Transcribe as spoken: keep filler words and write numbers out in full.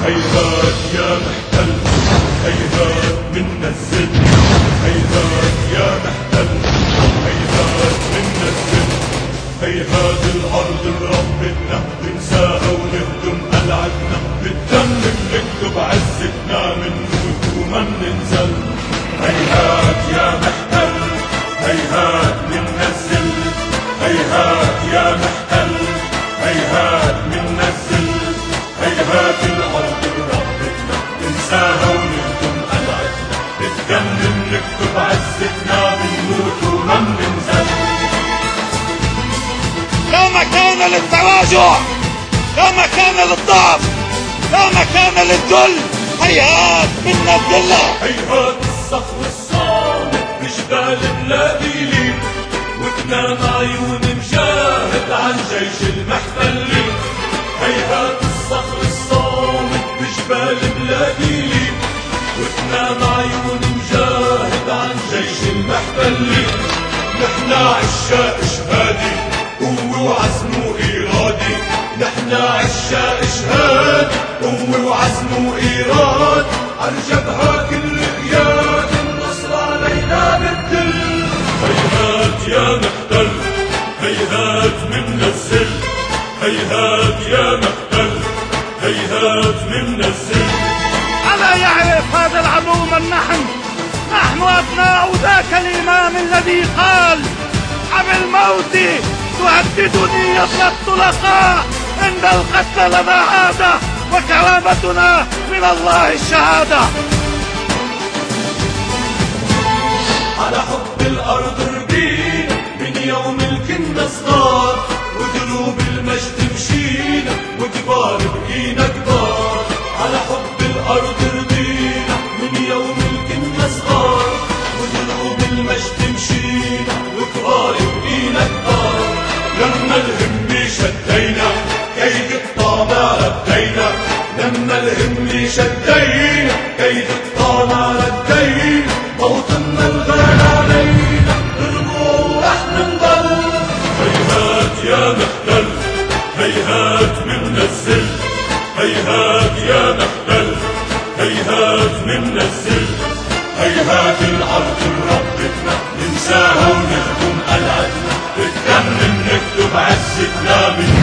هيهات يا محتل، هيهات منا الزل، هيهات يا محتل، هيهات منا الزل. هيهات الأرض بربنا ننساها ونهدم قلعتنا، بالدم بنكتب عزتنا منموت وما مننزل. هيهات يا محتل، هيهات منا الزل، هيهات يا محتل، هيهات منا الزل. هيهات الأرض بربنا ننساها ونهدم قلعتنا، بالدم بنكتب عزتنا بنموت وما مننزل. لا مكان للتراجع، لا مكان للضعف، لا مكان للذل. هيهات منا الذلة. هيهات الصخر الصامت بجبال بلاديلي، وتنام عيون مجاهد عن جيش المحتلين. هيهات الصخر الصامت بجبال بلاديلي، وتنام عيون مجاهد عن جيش المحتلين. نحنا عشاق شهادي قوة وعزم وإرادة، نحنا عشاق شهادي قوة وعزم وإرادة. عالجبهة كل قياد النصر علينا بالدل. هيهات يا محتل، هيهات منا الزل، هيهات يا محتل، هيهات منا الزل. ألا يعرف هذا العدو من نحن؟ نحن أبناء ذاك الإمام الذي قال: بالموت تهددني يد الطلقاء، عند القتل لنا عادة، وكرامتنا من الله الشهادة. على حب الأرض ربينا من يوم الكنا صغار، ودروب المجد مشينا وكبار بقينا كبار. على حب الأرض ربينا من يوم الكنا صغار، ودروب المجد مشينا وكبار بقينا كبار. لما الهم شدينا كيد الطامع ردينا، لما الهم شدينا كيد الطامع ردينا. موطننا الغالي علينا نرجوع ورح ننضل. هيهات يا محتل، هيهات منا الزل، هيهات يا محتل، هيهات منا الزل. هيهات الأرض بربتنا ننساها ونهدم قلعتنا، بالدم بنكتب عزتنا.